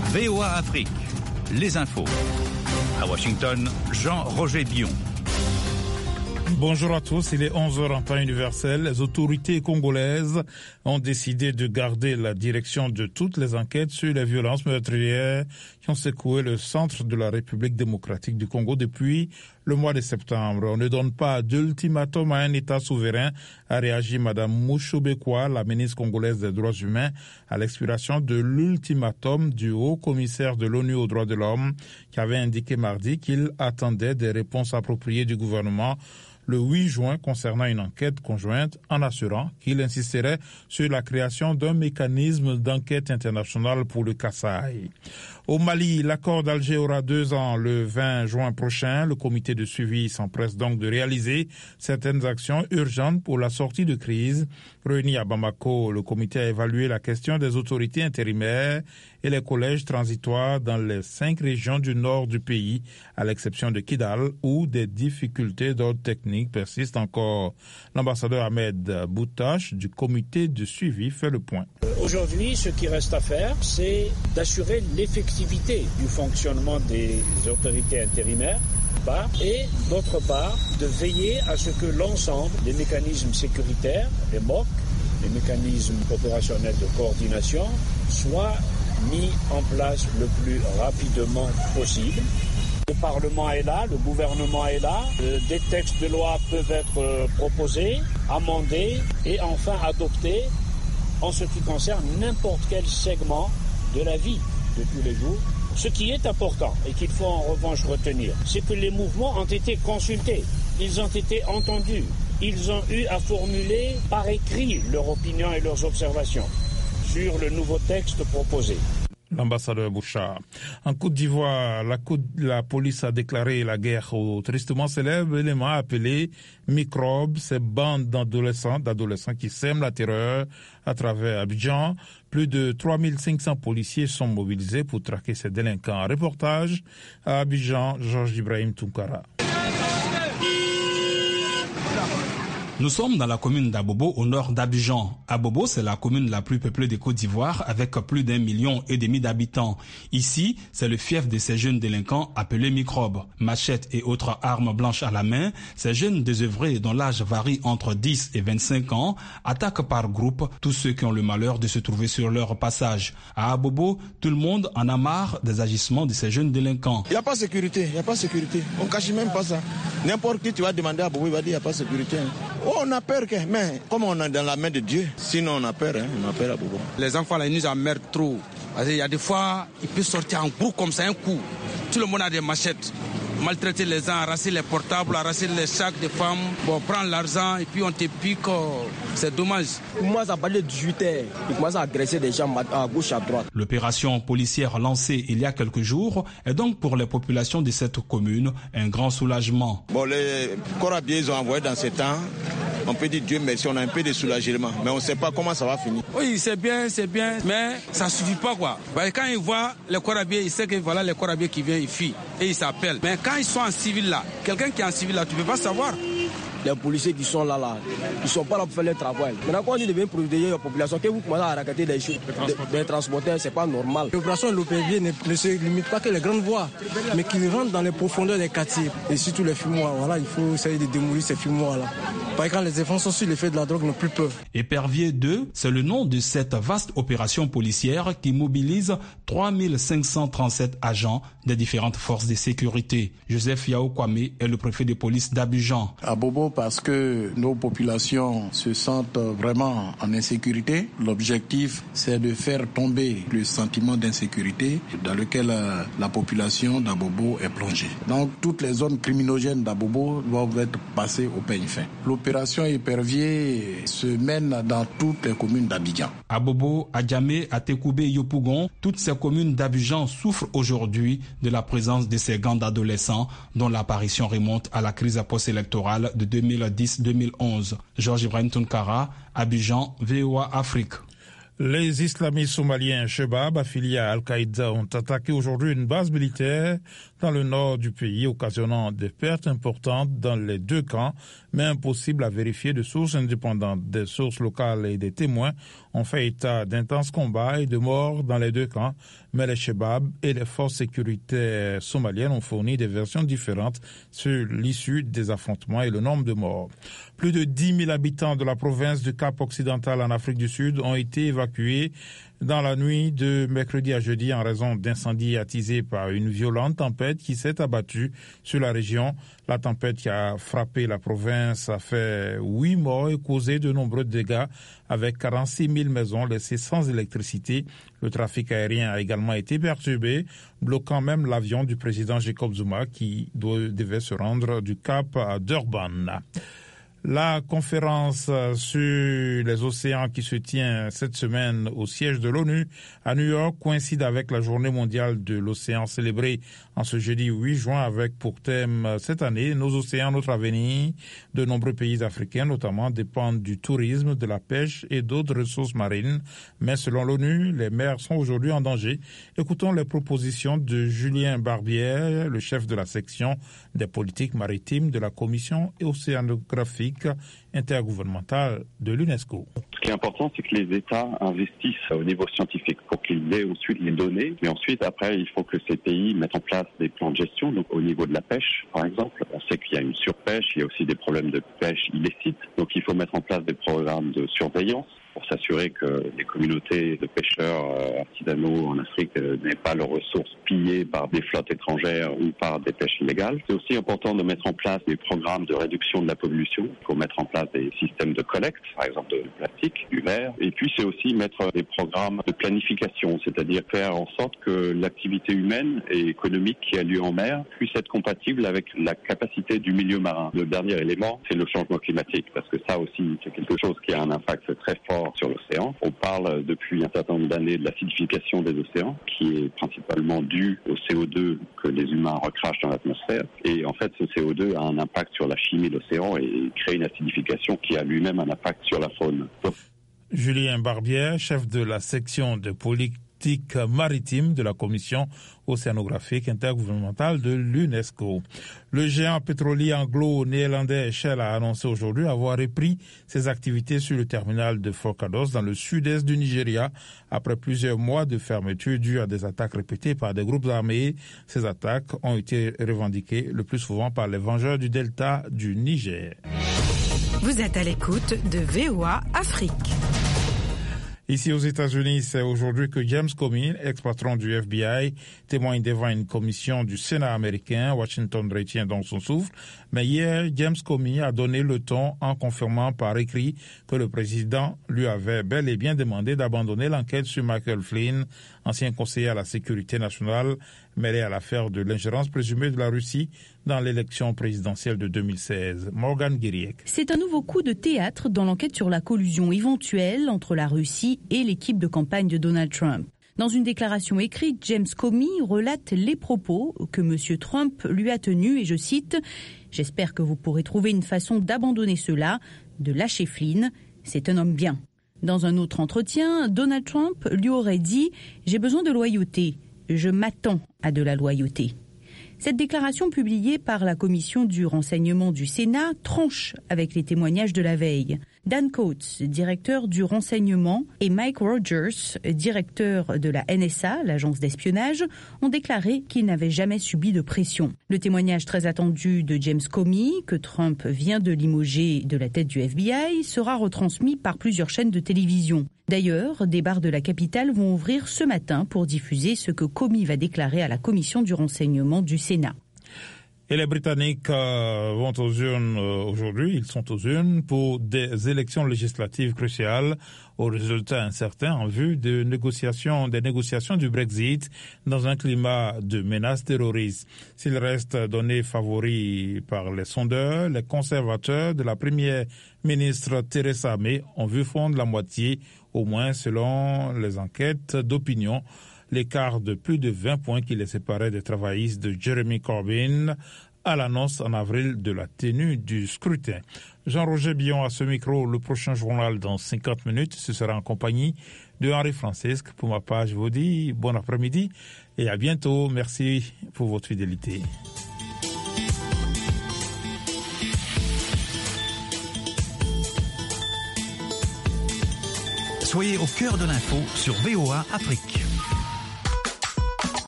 VOA Afrique, les infos. À Washington, Jean-Roger Bion. Bonjour à tous, il est 11h en temps universel. Les autorités congolaises ont décidé de garder la direction de toutes les enquêtes sur les violences meurtrières qui ont secoué le centre de la République démocratique du Congo depuis le mois de septembre. On ne donne pas d'ultimatum à un État souverain, a réagi Mme Mushobekwa, la ministre congolaise des droits humains, à l'expiration de l'ultimatum du haut-commissaire de l'ONU aux droits de l'homme qui avait indiqué mardi qu'il attendait des réponses appropriées du gouvernement le 8 juin concernant une enquête conjointe en assurant qu'il insisterait sur la création d'un mécanisme d'enquête internationale pour le Kasaï. Au Mali, l'accord d'Alger aura 2 ans le 20 juin prochain. Le comité de suivi s'empresse donc de réaliser certaines actions urgentes pour la sortie de crise. Réuni à Bamako, le comité a évalué la question des autorités intérimaires et les collèges transitoires dans les 5 régions du nord du pays, à l'exception de Kidal, où des difficultés d'ordre technique persistent encore. L'ambassadeur Ahmed Boutache du comité de suivi fait le point. Aujourd'hui, ce qui reste à faire, c'est d'assurer l'effectivité du fonctionnement des autorités intérimaires et d'autre part de veiller à ce que l'ensemble des mécanismes sécuritaires, les MOC, les mécanismes opérationnels de coordination, soient mis en place le plus rapidement possible. Le Parlement est là, le gouvernement est là, des textes de loi peuvent être proposés, amendés et enfin adoptés en ce qui concerne n'importe quel segment de la vie de tous les jours. Ce qui est important et qu'il faut en revanche retenir, c'est que les mouvements ont été consultés, ils ont été entendus, ils ont eu à formuler par écrit leur opinion et leurs observations sur le nouveau texte proposé. L'ambassadeur Bouchard. En Côte d'Ivoire, la police a déclaré la guerre au tristement célèbre élément appelé microbes, ces bandes d'adolescents qui sèment la terreur à travers Abidjan. Plus de 3500 policiers sont mobilisés pour traquer ces délinquants. Reportage à Abidjan, Georges Ibrahim Tunkara. Nous sommes dans la commune d'Abobo, au nord d'Abidjan. Abobo, c'est la commune la plus peuplée de Côte d'Ivoire, avec plus d'1,5 million d'habitants. Ici, c'est le fief de ces jeunes délinquants appelés microbes. Machettes et autres armes blanches à la main, ces jeunes désœuvrés dont l'âge varie entre 10 et 25 ans attaquent par groupe tous ceux qui ont le malheur de se trouver sur leur passage. À Abobo, tout le monde en a marre des agissements de ces jeunes délinquants. Il n'y a pas de sécurité, On ne cache même pas ça. N'importe qui tu vas demander à Abobo, il va dire qu'il n'y a pas de sécurité. Oh, on a peur, mais comme on est dans la main de Dieu, sinon on a peur à Bobo. Les enfants, là, ils nous emmerdent trop. Parce qu'il y a des fois, ils peuvent sortir en groupe comme ça, un coup. Tout le monde a des machettes. Maltraiter les gens, arracher les portables, arracher les sacs des femmes, prendre l'argent et puis on te pique, c'est dommage. Moi, ça parlait de 18h, ils commencent à agresser des gens à gauche, à droite. L'opération policière lancée il y a quelques jours est donc pour les populations de cette commune un grand soulagement. Les corabiers, ils ont envoyé dans ces temps. On peut dire Dieu merci, on a un peu de soulagement, mais on ne sait pas comment ça va finir. Oui, c'est bien, mais ça ne suffit pas quoi. Quand ils voient les corabiers, ils savent que voilà les corabiers qui viennent, ils fuient et ils s'appellent. Mais quand ils sont en civil là, quelqu'un qui est en civil là, tu ne peux pas savoir. Les policiers qui sont là, ils ne sont pas là pour faire leur travail. Maintenant, quand on dit de bien protéger la population, que vous commencez à raqueter des transporteurs, ce n'est pas normal. L'opération de l'OPV ne se limite pas que les grandes voies, mais qui rentrent dans les profondeurs des quartiers. Et surtout les fumoirs, il faut essayer de démolir ces fumoirs-là. Parce que quand les enfants sont sur l'effet de la drogue, n'ont plus peur. Épervier 2, c'est le nom de cette vaste opération policière qui mobilise 3537 agents des différentes forces de sécurité. Joseph Yao Kwame est le préfet de police d'Abidjan. À Bobo, parce que nos populations se sentent vraiment en insécurité. L'objectif, c'est de faire tomber le sentiment d'insécurité dans lequel la population d'Abobo est plongée. Donc, toutes les zones criminogènes d'Abobo doivent être passées au peigne fin. L'opération Épervier se mène dans toutes les communes d'Abidjan. Abobo, Adjamé, Atekoubé, Yopougon, toutes ces communes d'Abidjan souffrent aujourd'hui de la présence de ces gangs d'adolescents dont l'apparition remonte à la crise post-électorale de 2010-2011. Georges Ibrahim Tunkara, Abidjan, VOA Afrique. Les islamistes somaliens Shebab, affiliés à Al-Qaïda, ont attaqué aujourd'hui une base militaire dans le nord du pays, occasionnant des pertes importantes dans les deux camps, mais impossible à vérifier de sources indépendantes. Des sources locales et des témoins ont fait état d'intenses combats et de morts dans les deux camps, mais les Shebab et les forces sécuritaires somaliennes ont fourni des versions différentes sur l'issue des affrontements et le nombre de morts. Plus de 10 000 habitants de la province du Cap-Occidental en Afrique du Sud ont été évacués dans la nuit de mercredi à jeudi en raison d'incendies attisés par une violente tempête qui s'est abattue sur la région. La tempête qui a frappé la province a fait 8 morts et causé de nombreux dégâts avec 46 000 maisons laissées sans électricité. Le trafic aérien a également été perturbé, bloquant même l'avion du président Jacob Zuma qui devait se rendre du Cap à Durban. La conférence sur les océans qui se tient cette semaine au siège de l'ONU à New York coïncide avec la journée mondiale de l'océan célébrée en ce jeudi 8 juin avec pour thème cette année nos océans, notre avenir. De nombreux pays africains notamment dépendent du tourisme, de la pêche et d'autres ressources marines. Mais selon l'ONU, les mers sont aujourd'hui en danger. Écoutons les propositions de Julien Barbière, le chef de la section des politiques maritimes de la Commission océanographique intergouvernementale de l'UNESCO. Ce qui est important, c'est que les États investissent au niveau scientifique pour qu'ils aient ensuite les données. Mais ensuite, après, il faut que ces pays mettent en place des plans de gestion. Donc, au niveau de la pêche, par exemple, on sait qu'il y a une surpêche, il y a aussi des problèmes de pêche illicite. Donc, il faut mettre en place des programmes de surveillance pour s'assurer que les communautés de pêcheurs artisanaux en Afrique n'aient pas leurs ressources pillées par des flottes étrangères ou par des pêches illégales. C'est aussi important de mettre en place des programmes de réduction de la pollution. Il faut mettre en place des systèmes de collecte, par exemple de plastique, du verre. Et puis c'est aussi mettre des programmes de planification, c'est-à-dire faire en sorte que l'activité humaine et économique qui a lieu en mer puisse être compatible avec la capacité du milieu marin. Le dernier élément, c'est le changement climatique, parce que ça aussi, c'est quelque chose qui a un impact très fort sur l'océan. On parle depuis un certain nombre d'années de l'acidification des océans, qui est principalement due au CO2 que les humains recrachent dans l'atmosphère. Et en fait, ce CO2 a un impact sur la chimie de l'océan et crée une acidification qui a lui-même un impact sur la faune. Julien Barbière, chef de la section de politique maritime de la Commission océanographique intergouvernementale de l'UNESCO. Le géant pétrolier anglo-néerlandais Shell a annoncé aujourd'hui avoir repris ses activités sur le terminal de Forcados dans le sud-est du Nigeria après plusieurs mois de fermeture dues à des attaques répétées par des groupes armés. Ces attaques ont été revendiquées le plus souvent par les vengeurs du delta du Niger. Vous êtes à l'écoute de VOA Afrique. Ici aux États-Unis, c'est aujourd'hui que James Comey, ex-patron du FBI, témoigne devant une commission du Sénat américain. Washington retient donc son souffle. Mais hier, James Comey a donné le ton en confirmant par écrit que le président lui avait bel et bien demandé d'abandonner l'enquête sur Michael Flynn, ancien conseiller à la sécurité nationale, mêlé à l'affaire de l'ingérence présumée de la Russie dans l'élection présidentielle de 2016. Morgan Guiriec. C'est un nouveau coup de théâtre dans l'enquête sur la collusion éventuelle entre la Russie et l'équipe de campagne de Donald Trump. Dans une déclaration écrite, James Comey relate les propos que M. Trump lui a tenus et je cite « J'espère que vous pourrez trouver une façon d'abandonner cela, de lâcher Flynn. C'est un homme bien. » Dans un autre entretien, Donald Trump lui aurait dit « J'ai besoin de loyauté. Je m'attends à de la loyauté. » Cette déclaration publiée par la commission du renseignement du Sénat tranche avec les témoignages de la veille. Dan Coats, directeur du renseignement, et Mike Rogers, directeur de la NSA, l'agence d'espionnage, ont déclaré qu'ils n'avaient jamais subi de pression. Le témoignage très attendu de James Comey, que Trump vient de limoger de la tête du FBI, sera retransmis par plusieurs chaînes de télévision. D'ailleurs, des bars de la capitale vont ouvrir ce matin pour diffuser ce que Comey va déclarer à la commission du renseignement du Sénat. Et les Britanniques vont aux urnes aujourd'hui, ils sont aux urnes pour des élections législatives cruciales aux résultats incertains en vue des négociations du Brexit dans un climat de menaces terroristes. S'il reste donné favori par les sondeurs, les conservateurs de la première ministre Theresa May ont vu fondre la moitié, au moins selon les enquêtes d'opinion. L'écart de plus de 20 points qui les séparait des travaillistes de Jeremy Corbyn à l'annonce en avril de la tenue du scrutin. Jean-Roger Billon à ce micro. Le prochain journal dans 50 minutes, ce sera en compagnie de Henri Francesque. Pour ma part, je vous dis bon après-midi et à bientôt. Merci pour votre fidélité. Soyez au cœur de l'info sur VOA Afrique.